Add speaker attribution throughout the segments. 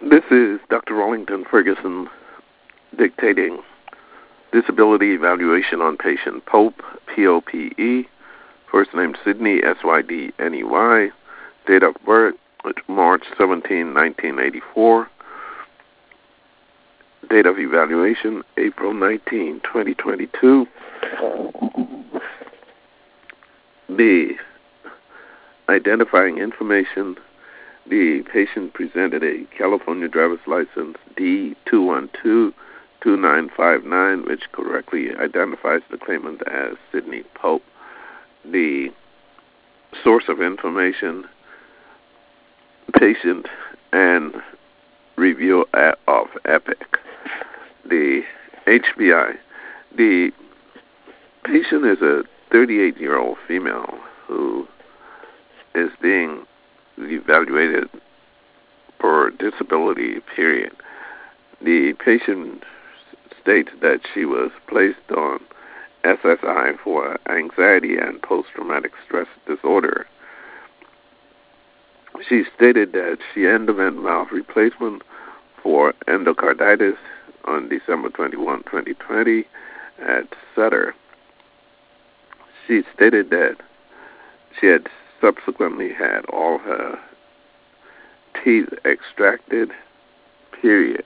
Speaker 1: This is Dr. Rollington Ferguson dictating disability evaluation on patient Pope, P-O-P-E, first name Sydney, S-Y-D-N-E-Y, date of birth, March 17, 1984, date of evaluation, April 19, 2022. The identifying information: the patient presented a California driver's license D2122959, which correctly identifies the claimant as Sydney Pope. The source of information: patient and review of EPIC. The HBI. The patient is a 38-year-old female who is being evaluated for disability, period. The patient states that she was placed on SSI for anxiety and post-traumatic stress disorder. She stated that she underwent valve replacement for endocarditis on December 21, 2020 at Sutter. She stated that she had subsequently had all her teeth extracted, period.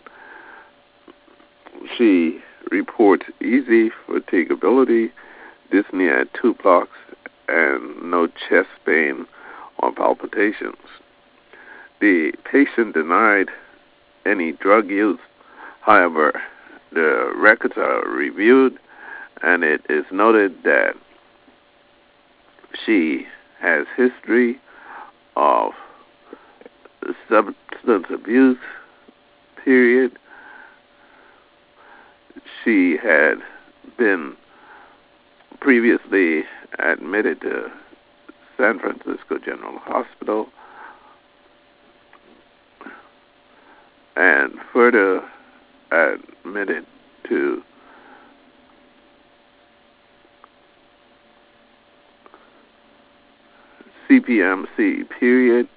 Speaker 1: She reports easy fatigability, dyspnea at 2 blocks, and no chest pain or palpitations. The patient denied any drug use. However, the records are reviewed, and it is noted that she has history of substance abuse, period. She had been previously admitted to San Francisco General Hospital and further admitted to CPMC, period.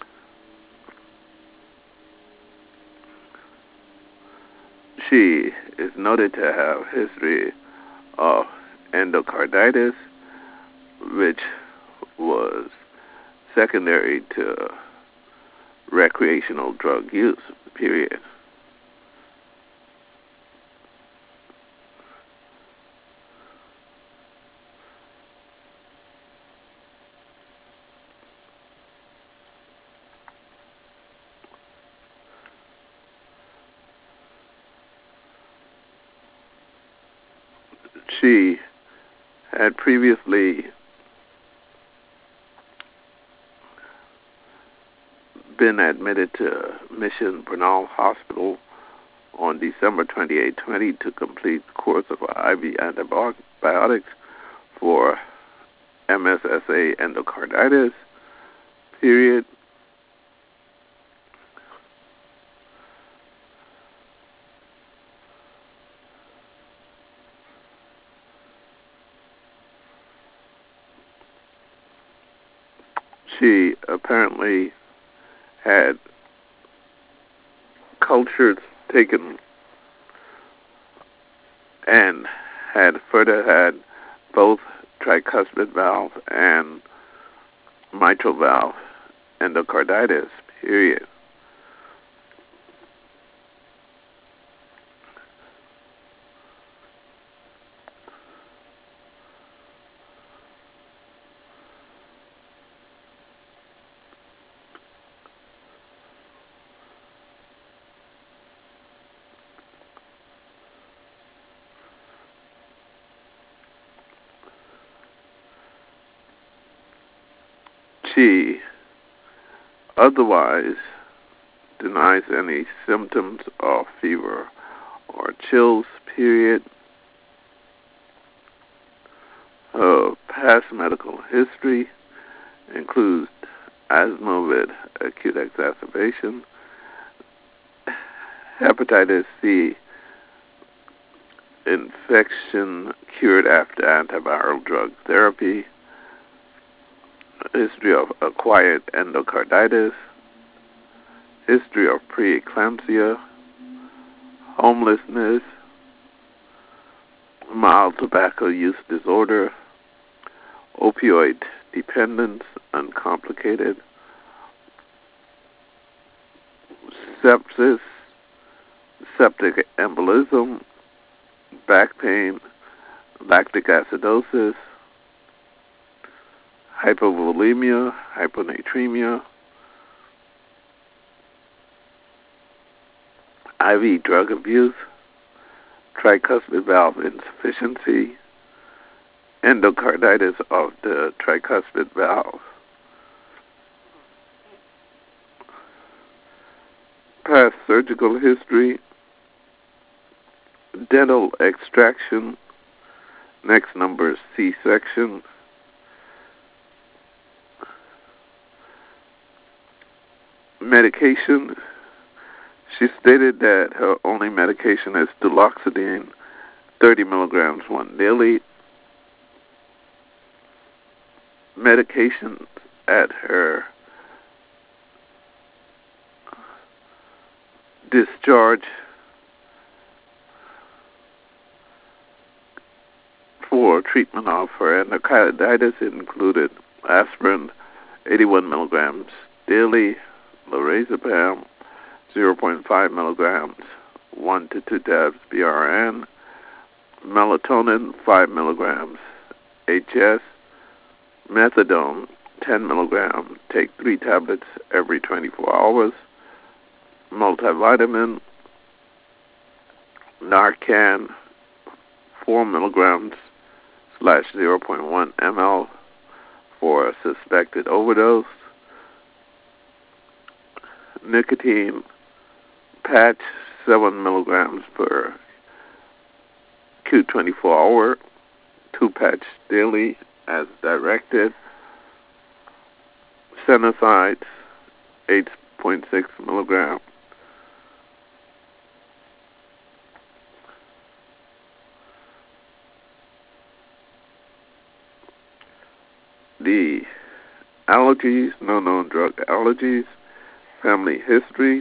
Speaker 1: She is noted to have history of endocarditis, which was secondary to recreational drug use, period. She had previously been admitted to Mission Bernal Hospital on December 28, 20 to complete the course of IV antibiotics for MSSA endocarditis, period. She apparently had cultures taken and had further had both tricuspid valve and mitral valve endocarditis, period. She otherwise denies any symptoms of fever or chills, period. Her past medical history includes asthma with acute exacerbation, hepatitis C infection cured after antiviral drug therapy, history of acquired endocarditis, history of preeclampsia, homelessness, mild tobacco use disorder, opioid dependence, uncomplicated, sepsis, septic embolism, back pain, lactic acidosis, hypovolemia, hyponatremia, IV drug abuse, tricuspid valve insufficiency, endocarditis of the tricuspid valve, past surgical history, dental extraction, next number is C-section, medication. She stated that her only medication is duloxetine, 30 milligrams once daily. Medications at her discharge for treatment of her endocarditis included aspirin, 81 milligrams daily, lorazepam, 0.5 milligrams, 1 to 2 tabs BRN, melatonin, 5 milligrams, HS, methadone, 10 milligrams, take 3 tablets every 24 hours, multivitamin, Narcan, 4 milligrams slash 0.1 ml for a suspected overdose, nicotine patch, 7 milligrams per Q24 hour, 2 patch daily as directed, Senosides, 8.6 milligrams. The allergies, no known drug allergies, family histories.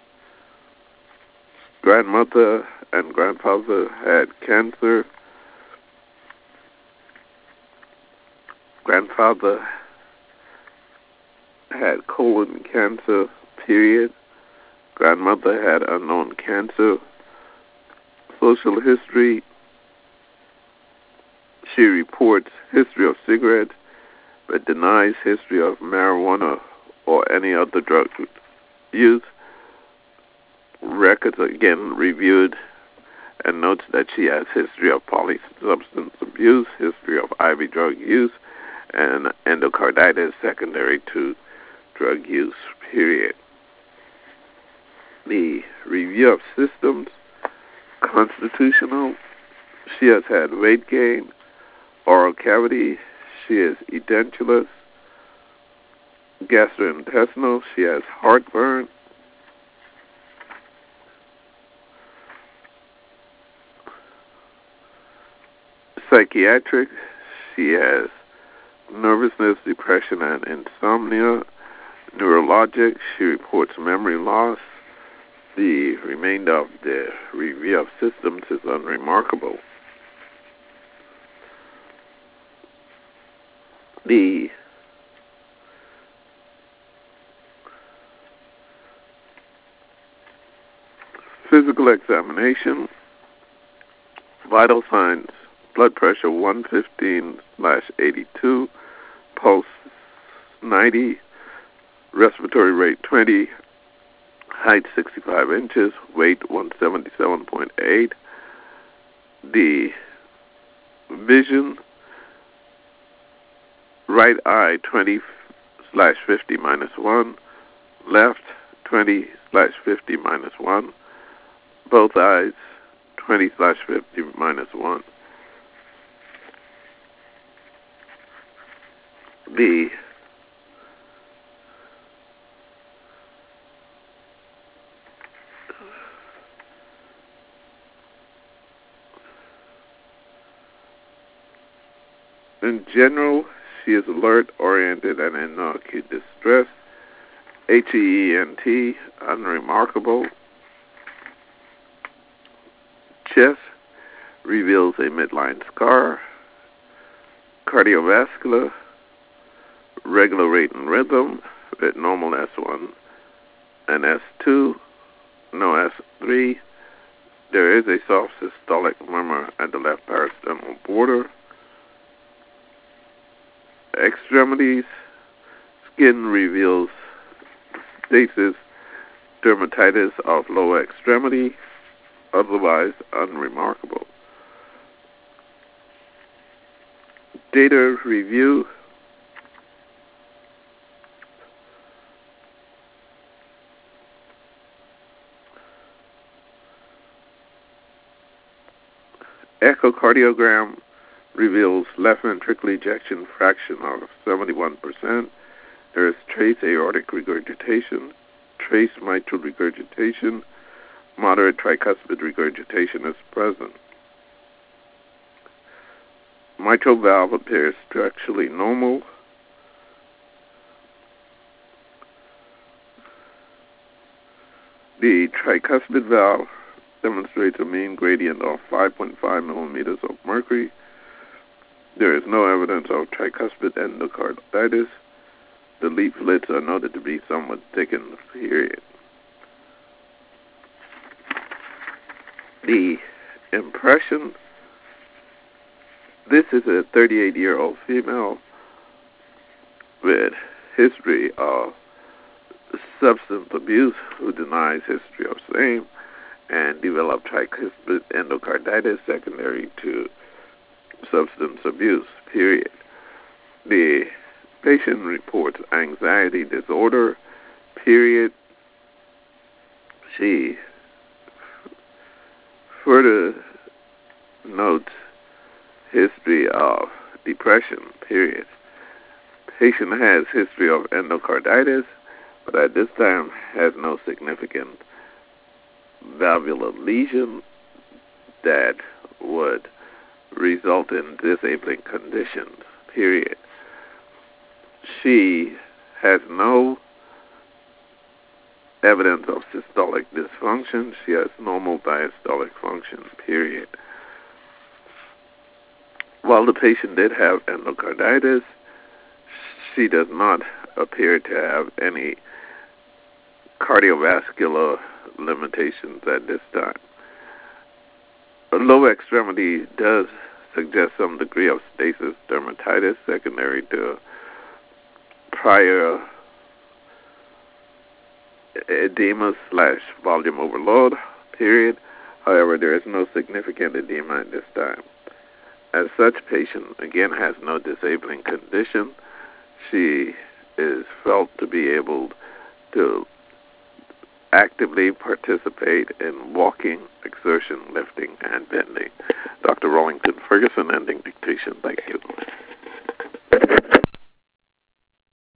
Speaker 1: Grandmother and grandfather had cancer. Grandfather had colon cancer, period. Grandmother had unknown cancer. Social history. She reports history of cigarettes, but denies history of marijuana or any other drug use. Records again reviewed and notes that she has history of polysubstance abuse, history of IV drug use, and endocarditis secondary to drug use, period. The review of systems, constitutional. She has had weight gain, oral cavity. She is edentulous. Gastrointestinal. She has heartburn. Psychiatric. She has nervousness, depression, and insomnia. Neurologic. She reports memory loss. The remainder of the review of systems is unremarkable. The physical examination, vital signs, blood pressure 115/82, pulse 90, respiratory rate 20, height 65 inches, weight 177.8. The vision, right eye 20/50-1, left 20/50-1, both eyes 20/50-1. The in general, she is alert, oriented, and in no acute distress. HEENT, unremarkable. Chest reveals a midline scar. Cardiovascular, regular rate and rhythm with normal S1 and S2, no S3. There is a soft systolic murmur at the left parasternal border. Extremities, skin reveals stasis, dermatitis of lower extremity, otherwise unremarkable. Data review. Echocardiogram reveals left ventricular ejection fraction of 71%. There is trace aortic regurgitation, trace mitral regurgitation, moderate tricuspid regurgitation is present. Mitral valve appears structurally normal. The tricuspid valve demonstrates a mean gradient of 5.5 millimeters of mercury. There is no evidence of tricuspid endocarditis. The leaflets are noted to be somewhat thickened, period. The impression. This is a 38-year-old female with history of substance abuse who denies history of same and developed tricuspid endocarditis secondary to substance abuse, period. The patient reports anxiety disorder, period. She further notes history of depression, period. Patient has history of endocarditis, but at this time has no significant valvular lesion that would result in disabling conditions, period. She has no evidence of systolic dysfunction. She has normal diastolic function, period. While the patient did have endocarditis, she does not appear to have any cardiovascular limitations at this time. A lower extremity does suggest some degree of stasis dermatitis secondary to prior edema/volume overload, period. However, there is no significant edema at this time. As such, patient, again, has no disabling condition. She is felt to be able to actively participate in walking, exertion, lifting, and bending. Dr. Rollington Ferguson, ending dictation. Thank you.